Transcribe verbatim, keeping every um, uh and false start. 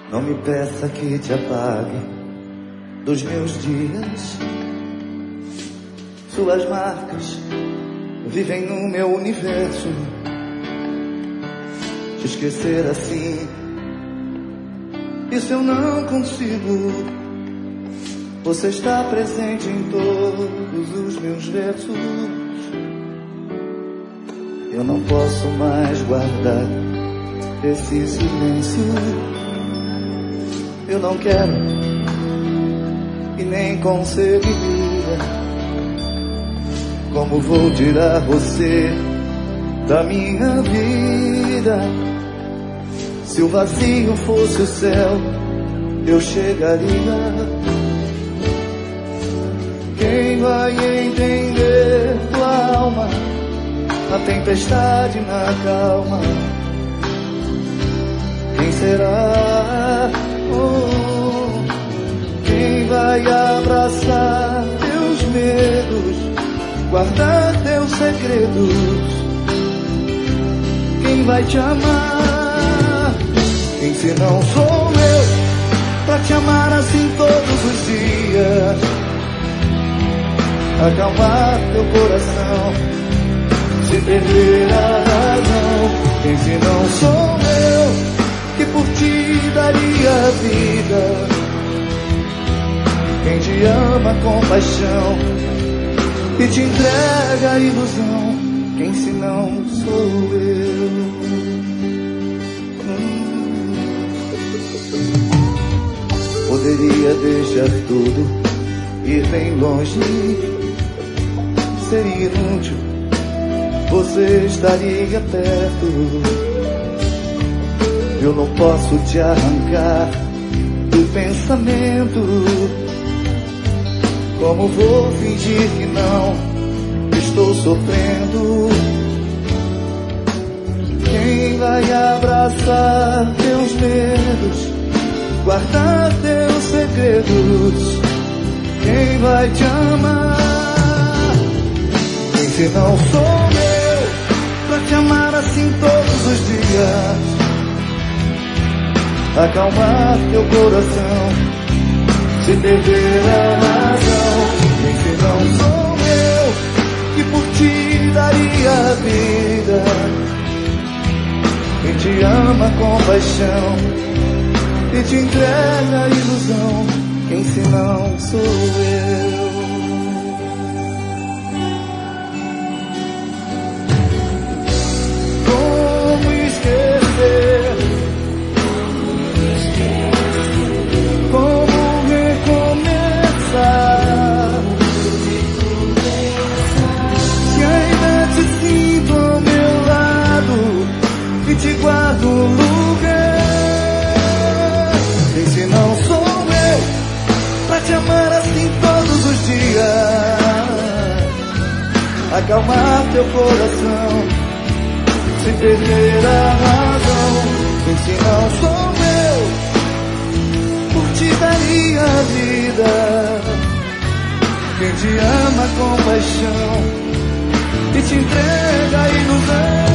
Não me peça que te apague dos meus dias. Suas marcas vivem no meu universo. Te esquecer assim, isso eu não consigo. Você está presente em todos os meus versos. Eu não posso mais guardar esse silêncio. Eu não quero e nem conseguiria. Como vou tirar você da minha vida? Se o vazio fosse o céu, eu chegaria. Quem vai entender tua alma na tempestade, na calma? Quem será? Oh, quem vai abraçar teus medos, guardar teus segredos? Quem vai te amar? Quem se não sou eu, pra te amar assim todos os dias? Acalmar teu coração, se perder a razão. Quem se não sou eu, que por ti daria a vida? Quem te ama com paixão e te entrega a ilusão? Quem se não sou eu? Poderia deixar tudo, ir bem longe, seria inútil, você estaria perto. Eu não posso te arrancar do pensamento. Como vou fingir que não estou sofrendo? Quem vai abraçar teus medos, guardar teus segredos? Quem vai te amar? Quem se não sou eu, pra te amar assim todos os dias? Acalmar teu coração, se perder a razão. Quem se não sou eu, que por ti daria a vida? Quem te ama com paixão e te entrega a ilusão? Quem se não sou eu? Como esquecer? Como recomeçar? Se ainda te sinto ao meu lado e te guardo um lugar. Quem se não sou eu, pra te amar assim todos os dias? Acalmar teu coração, se perder a razão. Quem se não sou eu, por ti daria a vida? Quem te ama com paixão e te entrega a ilusão?